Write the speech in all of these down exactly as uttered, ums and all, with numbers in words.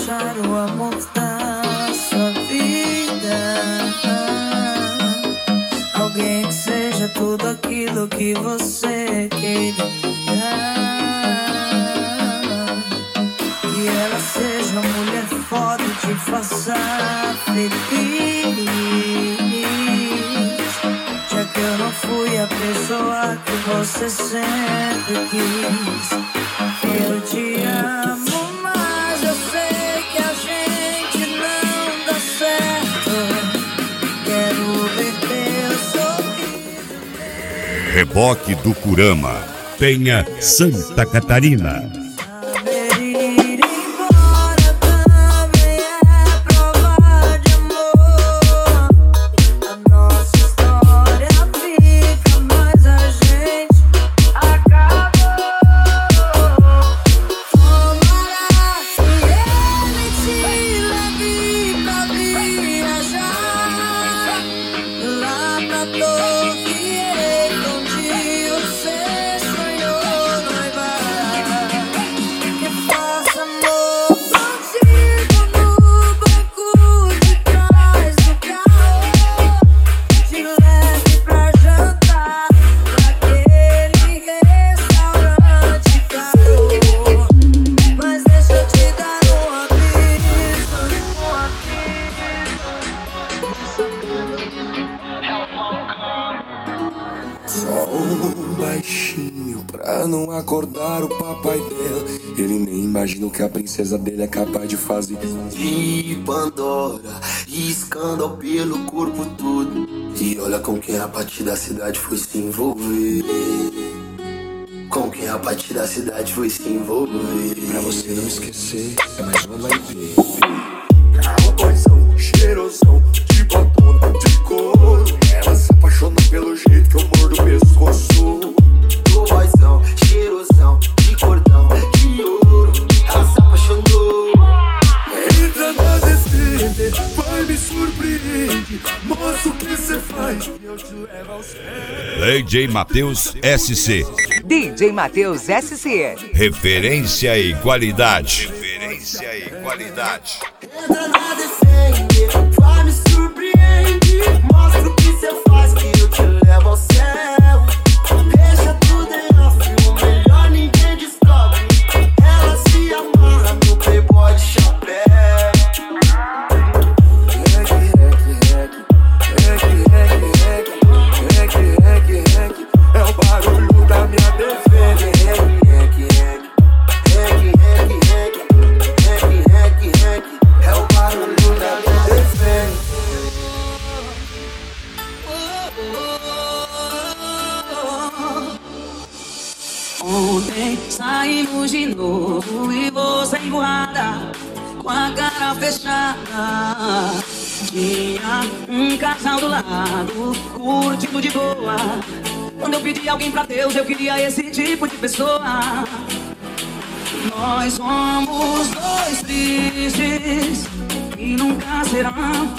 achar o amor da sua vida. Alguém que seja tudo aquilo que você queria. Que ela seja uma mulher foda e te faça feliz. Já que eu não fui a pessoa que você sempre quis. Eu te amo, mas eu sei que a gente não dá certo. Quero ver teu sorriso. Reboque do Kurama, Penha, Santa Catarina. Só um baixinho pra não acordar o papai dela. Ele nem imagina o que a princesa dele é capaz de fazer. E Pandora, escândalo pelo corpo todo. E olha com quem a partir da cidade foi se envolver. Com quem a partir da cidade foi se envolver. Pra você não esquecer, é mais uma vai ver. Cowboyzão, cheirosão, de batona, de couro. Ela se apaixona pelo jeito que eu mordo o pescoço. Cowboyzão, cheirosão, de cordão, de ouro. Ela se apaixonou. Entra na descende, vai me surpreende. Mostra o que cê faz e eu te levo ao céu. D J Matheus S C. D J Matheus S C. Referência e qualidade. Referência e qualidade. Entra na defende, vai me surpreende. Mostra o que cê faz que eu te levo ao céu. Deixa tudo em off, o melhor ninguém descobre. Ela se amarra no playboy de chapéu. É o barulho da minha defesa. É o barulho da minha defesa. Ontem saímos de novo e você emburrada, com a cara fechada. Tinha um casal do lado, curtindo de boa. Quando eu pedi alguém pra Deus, eu queria esse tipo de pessoa. Nós somos dois tristes que nunca serão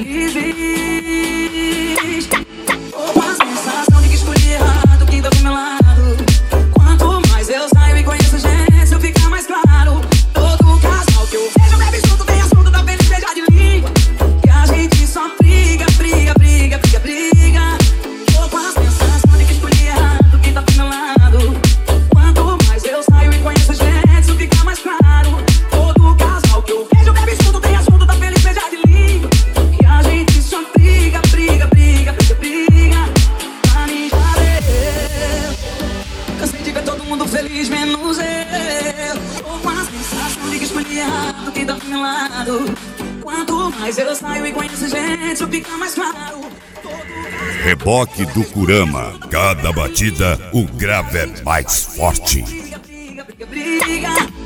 felizes. Tô com a sensação de que escolhi errado quem tá do meu lado. Quanto mais eu saio e conheço gente, isso fica mais claro. Todo casal que eu vejo bebe junto, tem assunto da pena e beijar de língua. Que a gente só briga, briga, briga, briga, briga. Tô com a sensação de que escolhi errado quem tá do meu lado. Quanto mais eu saio e conheço gente, isso fica mais claro. Todo casal que eu vejo bebe junto, tem assunto da pena e beijar de língua. Que a gente só briga, briga, briga, briga, briga. Pra mim já deu. Cansei de ver todo mundo feliz, menos eu. Tô com a sensação de que escolhi errado quem tá do meu lado. Quanto mais eu saio e conheço gente, isso fica mais claro. Reboque do Kurama. Cada batida, o grave é mais forte. Briga, briga, briga, briga.